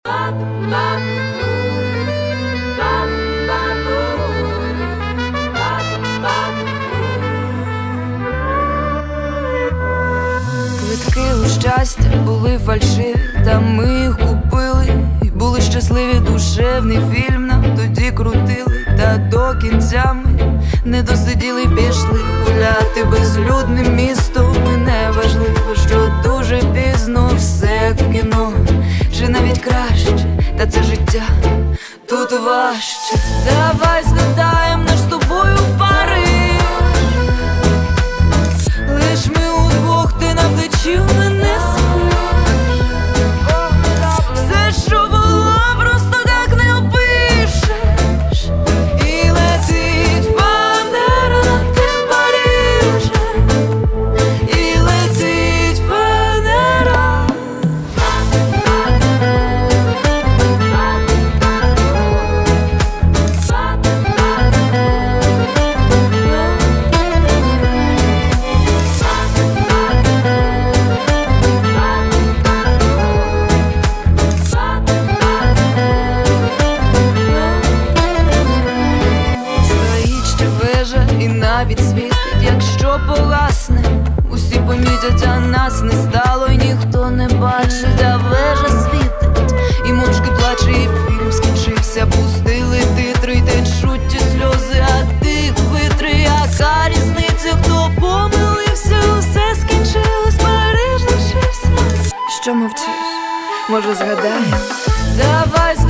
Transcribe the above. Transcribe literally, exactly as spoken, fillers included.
Квитки у щастя були фальшиві, та ми їх купили і були щасливі. Душевний фільм нам тоді крутили, та до кінця ми не досиділи, пішли гуляти безлюдним містом. І не важливо, що дуже пізно, все як в кіно, чи навіть краще, та це життя тут важче. Давай згадаєм наш з тобою пари, лиш ми удвох, ти на плечі в мене спиш. Все, що було, просто так не опишеш. І летить фанера над тим Парижем, і летить фанера. І навіть світить, якщо погасне, усі помітять, а нас не стало, і ніхто не бачить, а вежа світить, і мовчки плаче, і фільм скінчився. Пустили титри, й течуть ті сльози, а тих витри, яка різниця, хто помилився, усе скінчилось, Париж лишився. Що мовчиш? Може згадаєм? Давай